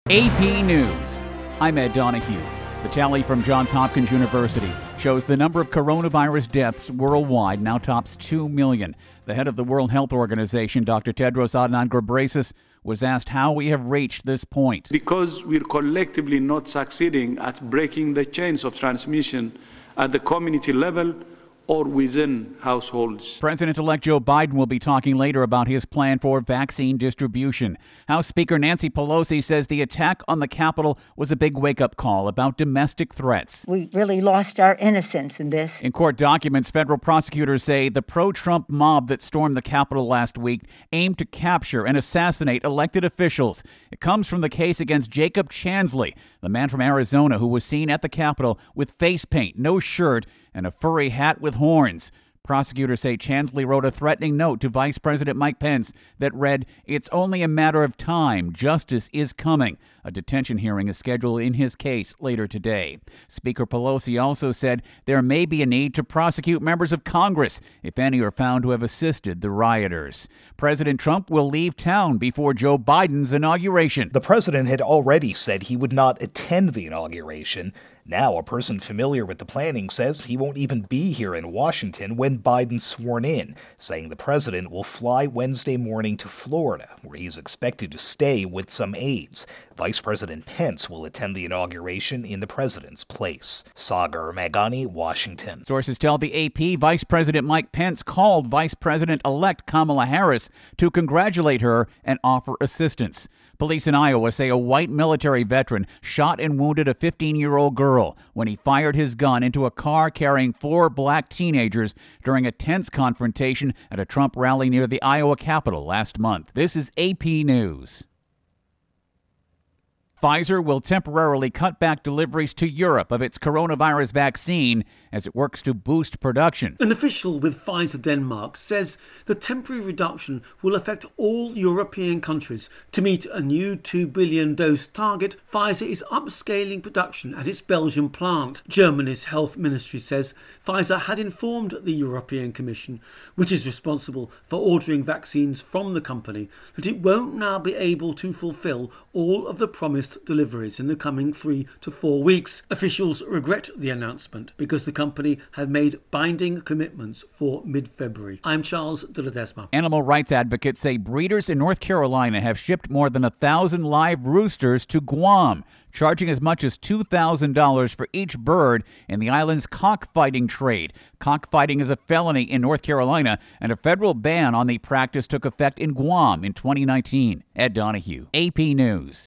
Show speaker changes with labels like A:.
A: AP News. I'm Ed Donahue. The tally from Johns Hopkins University shows the number of coronavirus deaths worldwide now tops 2 million. The head of the World Health Organization, Dr. Tedros Adhanom Ghebreyesus, was asked how we have reached this point.
B: Because we're collectively not succeeding at breaking the chains of transmission at the community level or within households.
A: President-elect Joe Biden will be talking later about his plan for vaccine distribution. House Speaker Nancy Pelosi says the attack on the Capitol was a big wake-up call about domestic threats.
C: We really lost our innocence in this.
A: In court documents, federal prosecutors say the pro-Trump mob that stormed the Capitol last week aimed to capture and assassinate elected officials. It comes from the case against Jacob Chansley, the man from Arizona who was seen at the Capitol with face paint, no shirt, and a furry hat with horns. Prosecutors say Chansley wrote a threatening note to Vice President Mike Pence that read, "It's only a matter of time. Justice is coming." A detention hearing is scheduled in his case later today. Speaker Pelosi also said there may be a need to prosecute members of Congress if any are found to have assisted the rioters. President Trump will leave town before Joe Biden's inauguration.
D: The president had already said he would not attend the inauguration. Now, a person familiar with the planning says he won't even be here in Washington when Biden's sworn in, saying the president will fly Wednesday morning to Florida, where he's expected to stay with some aides. Vice President Pence will attend the inauguration in the president's place. Sagar Meghani, Washington.
A: Sources tell the AP Vice President Mike Pence called Vice President-elect Kamala Harris to congratulate her and offer assistance. Police in Iowa say a white military veteran shot and wounded a 15-year-old girl when he fired his gun into a car carrying 4 black teenagers during a tense confrontation at a Trump rally near the Iowa Capitol last month. This is AP News. Pfizer will temporarily cut back deliveries to Europe of its coronavirus vaccine as it works to boost production.
E: An official with Pfizer Denmark says the temporary reduction will affect all European countries. To meet a new 2 billion dose target, Pfizer is upscaling production at its Belgian plant. Germany's health ministry says Pfizer had informed the European Commission, which is responsible for ordering vaccines from the company, that it won't now be able to fulfill all of the promised deliveries in the coming 3 to 4 weeks. Officials regret the announcement because the company had made binding commitments for mid-February. I'm Charles de Ledesma.
A: Animal rights advocates say breeders in North Carolina have shipped more than 1,000 live roosters to Guam, charging as much as $2,000 for each bird in the island's cockfighting trade. Cockfighting is a felony in North Carolina, and a federal ban on the practice took effect in Guam in 2019. Ed Donahue, AP News.